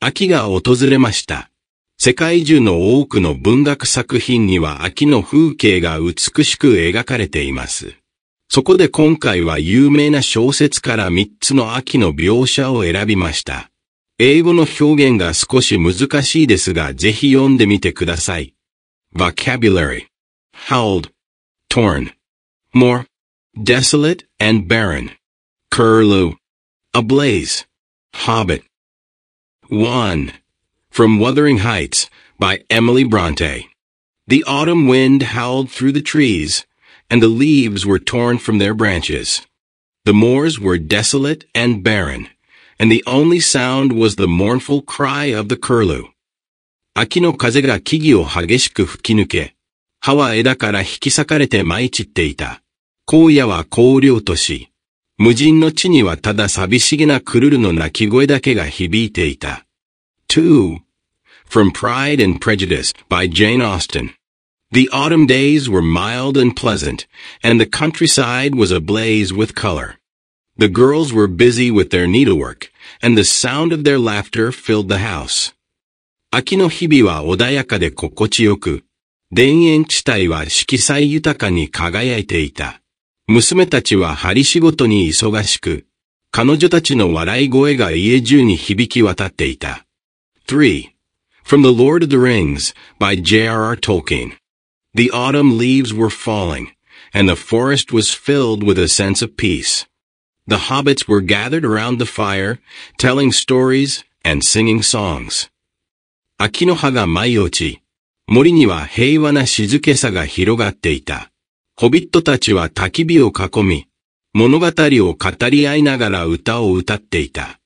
秋が訪れました。世界中の多くの文学作品には秋の風景が美しく描かれています。そこで今回は有名な小説から3つの秋の描写を選びました。英語の表現が少し難しいですが、ぜひ読んでみてください。Vocabulary: howled, torn, more, desolate and barren. Curlew, ablaze, hobbit. 1. From Wuthering Heights by Emily Bronte. The autumn wind howled through the trees, and the leaves were torn from their branches. The moors were desolate and barren, and the only sound was the mournful cry of the curlew. 秋の風が木々を激しく吹き抜け、葉は枝から引き裂かれて舞い散っていた。荒野は荒涼とし、無人の地にはただ寂しげなクルルの鳴き声だけが響いていた。2. From Pride and Prejudice by Jane Austen. The autumn days were mild and pleasant, and the countryside was ablaze with color. The girls were busy with their needlework, and the sound of their laughter filled the house. 秋の日々は穏やかで心地よく、田園地帯は色彩豊かに輝いていた。娘たちは針仕事に忙しく、彼女たちの笑い声が家中に響き渡っていた。3. From The Lord of the Rings by J.R.R. Tolkien. The autumn leaves were falling, and the forest was filled with a sense of peace. The hobbits were gathered around the fire, telling stories and singing songs. 秋の葉が舞い落ち、森には平和な静けさが広がっていた。ホビットたちは焚き火を囲み、物語を語り合いながら歌を歌っていた。